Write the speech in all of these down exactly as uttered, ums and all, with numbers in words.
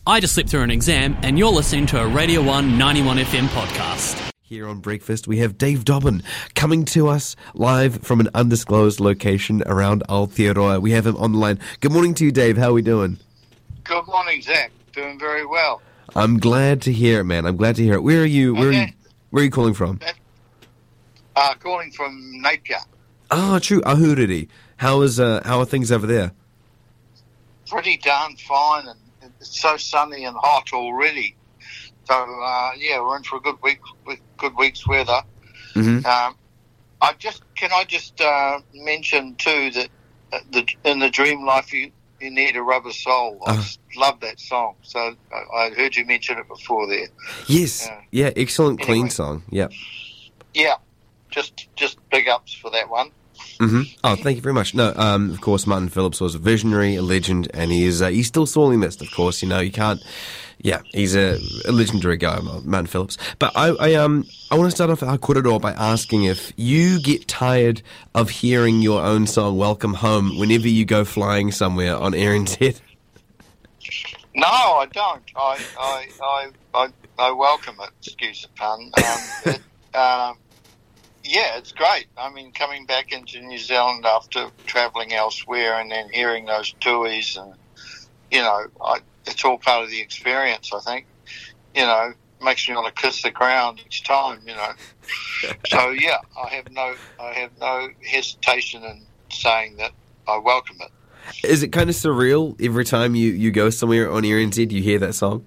I just slipped through an exam, and you're listening to a Radio one ninety-one F M podcast. Here on Breakfast, we have Dave Dobbin coming to us live from an undisclosed location around Aotearoa. We have him on the line. Good morning to you, Dave. How are we doing? Good morning, Zach. Doing very well. I'm glad to hear it, man. I'm glad to hear it. Where are you? Where okay. are you? Where are you calling from? Uh, calling from Napier. Oh, true. Ahuriri. How is uh, how are things over there? Pretty darn fine, and it's so sunny and hot already. So uh, yeah, we're in for a good week with good week's weather. Mm-hmm. Um, I just can I just uh, mention too that uh, the, in the Dream Life you, you need a rubber soul. I Uh. just love that song. So I, I heard you mention it before there. Yes. Uh, yeah. Excellent, clean anyway. song. Yeah. Yeah, just just big ups for that one. Mm-hmm. Oh, thank you very much. No, um, of course, Martin Phillips was a visionary, a legend, and he is uh, he's still sorely missed. Of course, you know you can't. Yeah, he's a, a legendary guy, Martin Phillips. But I, I um I want to start off our korero by asking if you get tired of hearing your own song "Welcome Home" whenever you go flying somewhere on Air N Z. No, I don't. I I I I, I welcome it. Excuse the pun. Um, it, um, Yeah, it's great. I mean, coming back into New Zealand after travelling elsewhere and then hearing those tuis and, you know, I, it's all part of the experience, I think. You know, makes me want to kiss the ground each time, you know. So, yeah, I have no I have no hesitation in saying that I welcome it. Is it kind of surreal every time you, you go somewhere on Air N Z, you hear that song?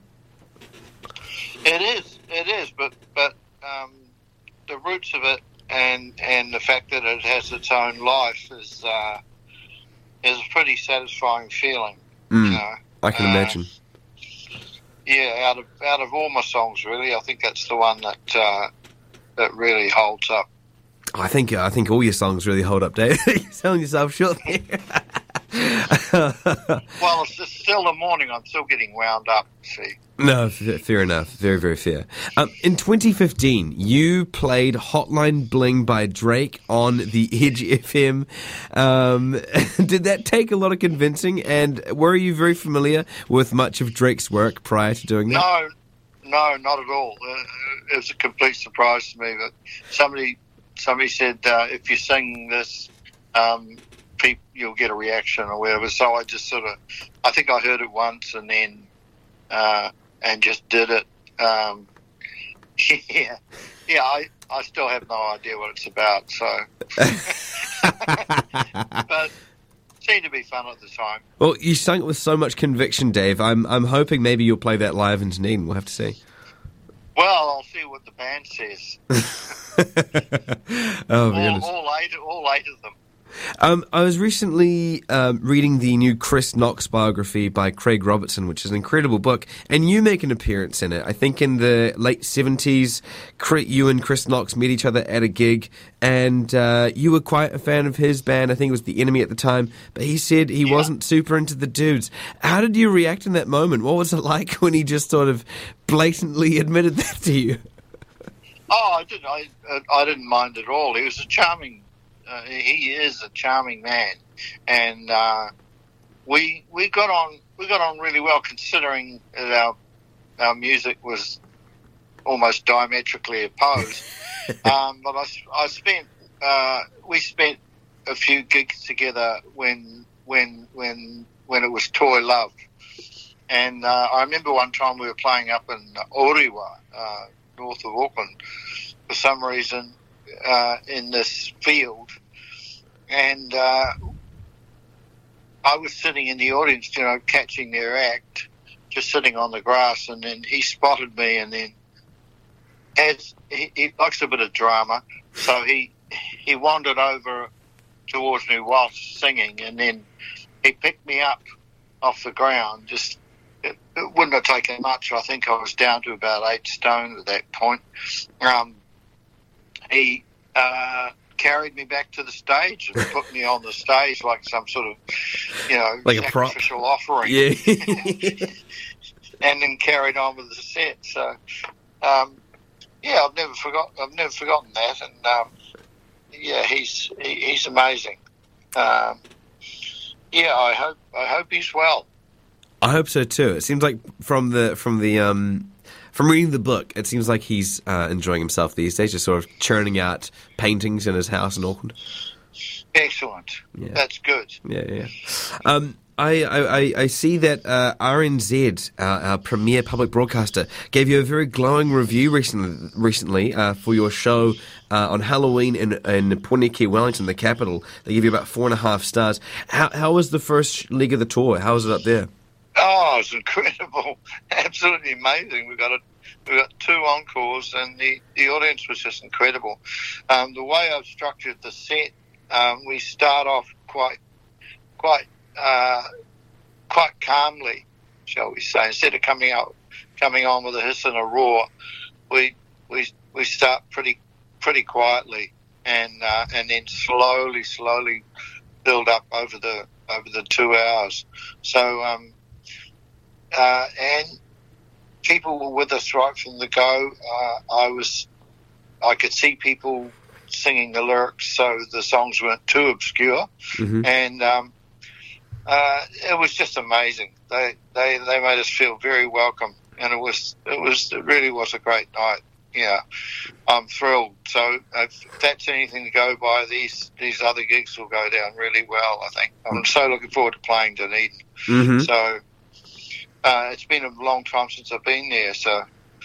It is, it is, but, but um, the roots of it And and the fact that it has its own life is uh, is a pretty satisfying feeling. Mm, you know? I can uh, imagine. Yeah, out of out of all my songs, really, I think that's the one that uh, that really holds up. I think I think all your songs really hold up, Dave. You're selling yourself short there. Well, it's just still the morning. I'm still getting wound up. See. No, f- fair enough. Very, very fair. Um, in twenty fifteen, you played Hotline Bling by Drake on the Edge F M. Um, did that take a lot of convincing? And were you very familiar with much of Drake's work prior to doing that? No, no, not at all. Uh, it was a complete surprise to me. But somebody, somebody said uh, if you sing this, um, people, you'll get a reaction or whatever. So I just sort of, I think I heard it once and then. Uh, and just did it. Um, yeah, yeah. I, I still have no idea what it's about. So, but it seemed to be fun at the time. Well, you sang it with so much conviction, Dave. I'm I'm hoping maybe you'll play that live in Dunedin. We'll have to see. Well, I'll see what the band says. Oh my goodness! All, all eight, all eight of them. Um, I was recently um, reading the new Chris Knox biography by Craig Robertson, which is an incredible book, and you make an appearance in it. I think in the late seventies, you and Chris Knox met each other at a gig, and uh, you were quite a fan of his band. I think it was The Enemy at the time, but he said he yeah. wasn't super into the Dudes. How did you react in that moment? What was it like when he just sort of blatantly admitted that to you? Oh, I didn't. I, I didn't mind at all. He was a charming. Uh, he is a charming man, and uh, we we got on we got on really well considering that our our music was almost diametrically opposed. um, but I, I spent uh, we spent a few gigs together when when when when it was Toy Love, and uh, I remember one time we were playing up in Orewa, uh, north of Auckland, for some reason. Uh, in this field, and uh, I was sitting in the audience, you know, catching their act, just sitting on the grass, and then he spotted me, and then as he, he likes a bit of drama, so he he wandered over towards me whilst singing, and then he picked me up off the ground. Just it, it wouldn't have taken much. I think I was down to about eight stone at that point. Um, He uh, carried me back to the stage and put me on the stage like some sort of, you know, like a prop. sacrificial offering. Yeah. And then carried on with the set. So, um, yeah, I've never forgot. I've never forgotten that. And um, yeah, he's he, he's amazing. Um, yeah, I hope I hope he's well. I hope so too. It seems like from the from the um, from reading the book, it seems like he's uh, enjoying himself these days, just sort of churning out paintings in his house in Auckland. Excellent. Yeah. That's good. Yeah, yeah. Um, I, I, I see that uh, R N Z, our, our premier public broadcaster, gave you a very glowing review recently, recently uh, for your show uh, on Halloween in, in Puniki, Wellington, the capital. They gave you about four and a half stars. How, how was the first leg of the tour? How was it up there? Oh, it was incredible. Absolutely amazing. We got a, we got two encores, and the, the audience was just incredible. Um, the way I've structured the set, um, we start off quite, quite, uh, quite calmly, shall we say. Instead of coming out, coming on with a hiss and a roar, we we we start pretty pretty quietly, and uh, and then slowly, slowly build up over the over the two hours. So. Um, Uh, and people were with us right from the go. Uh, I was, I could see people singing the lyrics, so the songs weren't too obscure, Mm-hmm. and um, uh, it was just amazing. They they they made us feel very welcome, and it was it was it really was a great night. Yeah, I'm thrilled. So if that's anything to go by, these these other gigs will go down really well, I think. I'm so looking forward to playing Dunedin. Mm-hmm. So. Uh, it's been a long time since I've been there, so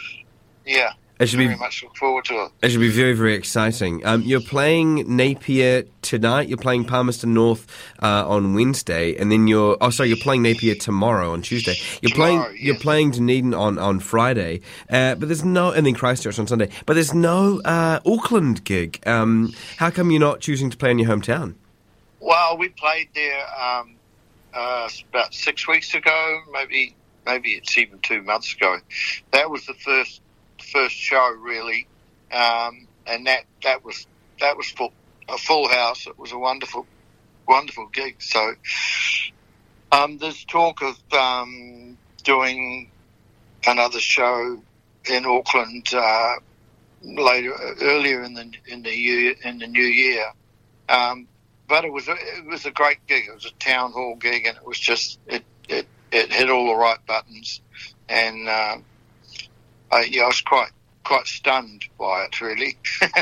yeah, It should very be much look forward to it. it should be very, very exciting. Um, you're playing Napier tonight. You're playing Palmerston North uh, on Wednesday, and then you're oh sorry, you're playing Napier tomorrow on Tuesday. You're Tomorrow, playing you're yes. playing Dunedin on on Friday, uh, but there's no and then Christchurch on Sunday. But there's no uh, Auckland gig. Um, how come you're not choosing to play in your hometown? Well, we played there um, uh, about six weeks ago, maybe maybe it's even two months ago. That was the first first show, really, um, and that, that was that was full, a full house. It was a wonderful wonderful gig. So um, there's talk of um, doing another show in Auckland uh, later, earlier in the in the year in the new year. Um, but it was a, it was a great gig. It was a town hall gig, and it was just it it, it hit all the right buttons, and uh, I, yeah, I was quite quite stunned by it, really.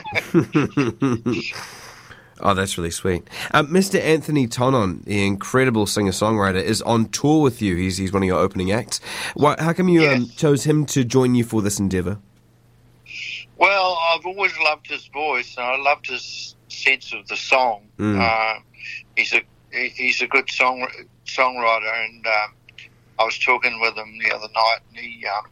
Oh, that's really sweet. Um, Mister Anthony Tonon, the incredible singer-songwriter, is on tour with you. He's he's one of your opening acts. Why, how come you Yes. um, chose him to join you for this endeavour? Well, I've always loved his voice, and I loved his sense of the song. Mm. Uh, he's a he, he's a good song songwriter, and um, I was talking with him the other night, and he um,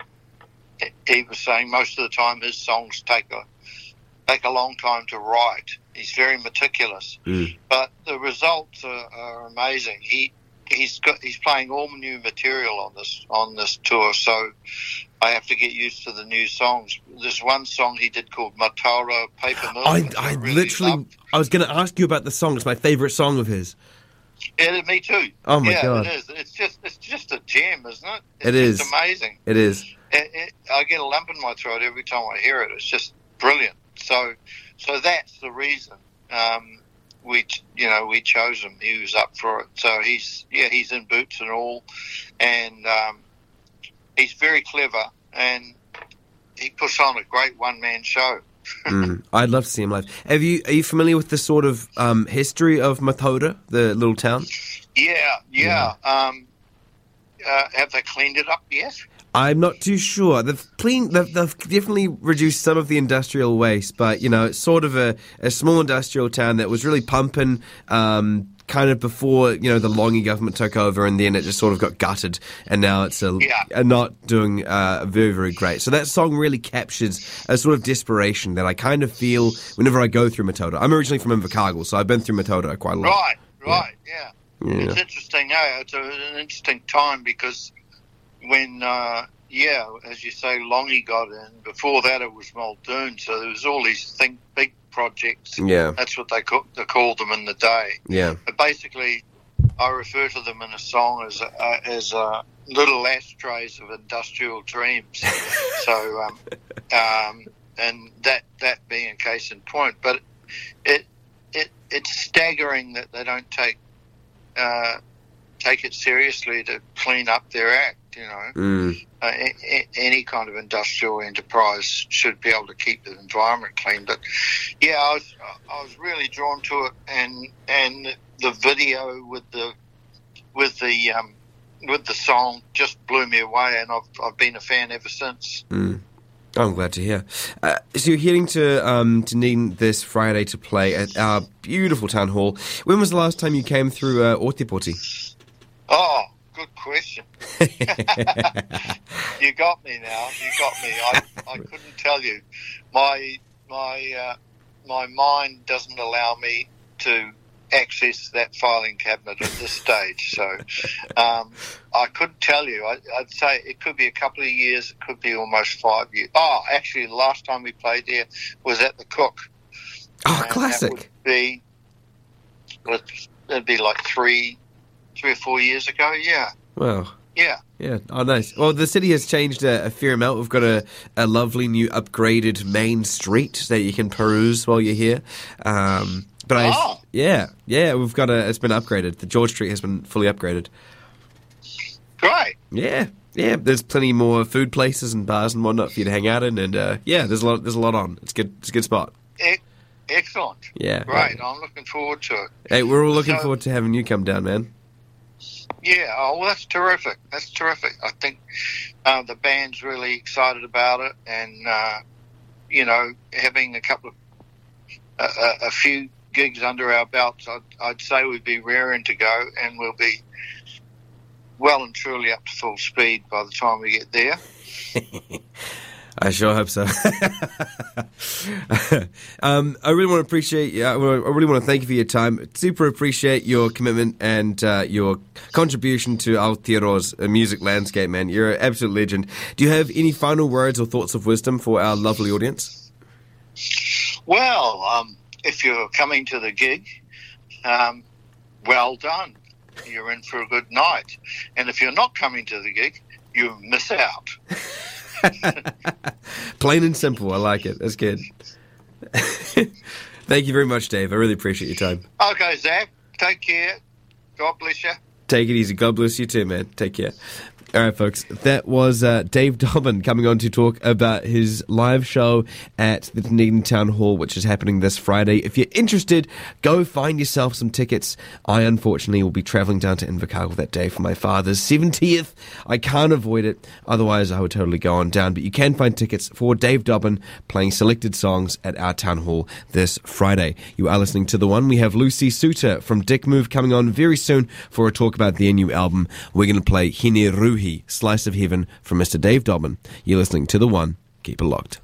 he was saying most of the time his songs take a take a long time to write. He's very meticulous, Mm. but the results are, are amazing. He he's got he's playing all new material on this on this tour, so I have to get used to the new songs. There's one song he did called Mataura Paper Mill. I, which I really literally, loved. I was going to ask you about the song. It's my favourite song of his. Yeah, me too. Oh my yeah, God. it is. It's just it's just a gem, isn't it? It's It is. just amazing. It is. It, it, I get a lump in my throat every time I hear it. It's just brilliant. So, so that's the reason um, we, you know, we chose him. He was up for it. So he's, yeah, he's in boots and all, and um, he's very clever, and he puts on a great one-man show. Mm. I'd love to see him live. Have you? Are you familiar with the sort of um, history of Mataura, the little town? Yeah, yeah. Um, uh, have they cleaned it up yet? I'm not too sure. They've cleaned. They've, they've definitely reduced some of the industrial waste, but you know, it's sort of a, a small industrial town that was really pumping. Um, kind of before, you know, the Longi government took over, and then it just sort of got gutted, and now it's a, Yeah. a not doing uh, very, very great. So that song really captures a sort of desperation that I kind of feel whenever I go through Mataura. I'm originally from Invercargill, so I've been through Mataura quite a lot. Right, right, yeah. Yeah. It's interesting. No, it's a, an interesting time because when, uh, yeah, as you say, Longi got in. Before that, it was Muldoon, so there was all these think big projects. Yeah. That's what they, call, they called them in the day. Yeah. But basically, I refer to them in a song as uh, as uh, little ashtrays of industrial dreams. so, um, um, and that that being a case in point, but it it it's staggering that they don't take uh, take it seriously to clean up their act. You know, Mm. uh, a, a, any kind of industrial enterprise should be able to keep the environment clean. But yeah, I was I was really drawn to it, and and the video with the with the um, with the song just blew me away, and I've I've been a fan ever since. Mm. I'm glad to hear. Uh, so you're heading to um, Dunedin this Friday to play at our beautiful town hall. When was the last time you came through uh, Otepoti? Oh, good question. You got me now. You got me. I, I couldn't tell you. My my uh, my mind doesn't allow me to access that filing cabinet at this stage. So um, I couldn't tell you. I, I'd say it could be a couple of years. It could be almost five years. Oh, actually, the last time we played there was at the Cook. Oh, And classic. That would be, it'd be like three, three or four years ago. Yeah. Wow. Yeah. Yeah. Oh, nice. Well, the city has changed a, a fair amount. We've got a, a lovely new upgraded main street that you can peruse while you're here. Um, but I, Oh. yeah, yeah, we've got a. It's been upgraded. The George Street has been fully upgraded. Great. Yeah, yeah. There's plenty more food places and bars and whatnot for you to hang out in, and uh, yeah, there's a lot. There's a lot on. It's good. It's a good spot. E- excellent. Yeah. Great. I'm looking forward to it. Hey, we're all looking So- forward to having you come down, man. Yeah, oh, well, that's terrific. That's terrific. I think uh, the band's really excited about it, and uh, you know, having a couple of a, a, a few gigs under our belts, I'd, I'd say we'd be raring to go, and we'll be well and truly up to full speed by the time we get there. I sure hope so. um, I really want to appreciate. Yeah, I really want to thank you for your time. Super appreciate your commitment and uh, your contribution to Aotearoa's uh, music landscape, man. You're an absolute legend. Do you have any final words or thoughts of wisdom for our lovely audience? Well, um, if you're coming to the gig, um, well done. You're in for a good night. And if you're not coming to the gig, you miss out. Plain and simple. I like it. That's good. Thank you very much, Dave. I really appreciate your time. Okay, Zach, take care. God bless you. Take it easy. God bless you too, man. Take care. All right, folks. That was uh, Dave Dobbin coming on to talk about his live show at the Dunedin Town Hall, which is happening this Friday. If you're interested, go find yourself some tickets. I, unfortunately, will be travelling down to Invercargill that day for my father's seventieth. I can't avoid it. Otherwise, I would totally go on down. But you can find tickets for Dave Dobbin playing selected songs at our Town Hall this Friday. You are listening to The One. We have Lucy Suter from Dick Move coming on very soon for a talk about their new album. We're going to play Hine Ruhi, Slice of Heaven from Mister Dave Dobbin. You're listening to The One. Keep it locked.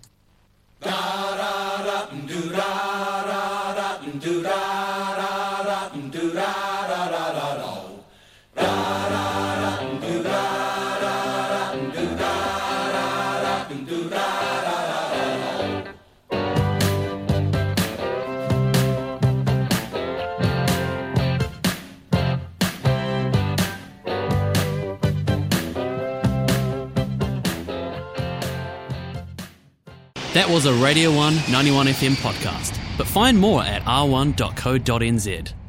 That was a Radio one ninety-one F M podcast. But find more at r one dot co dot n z.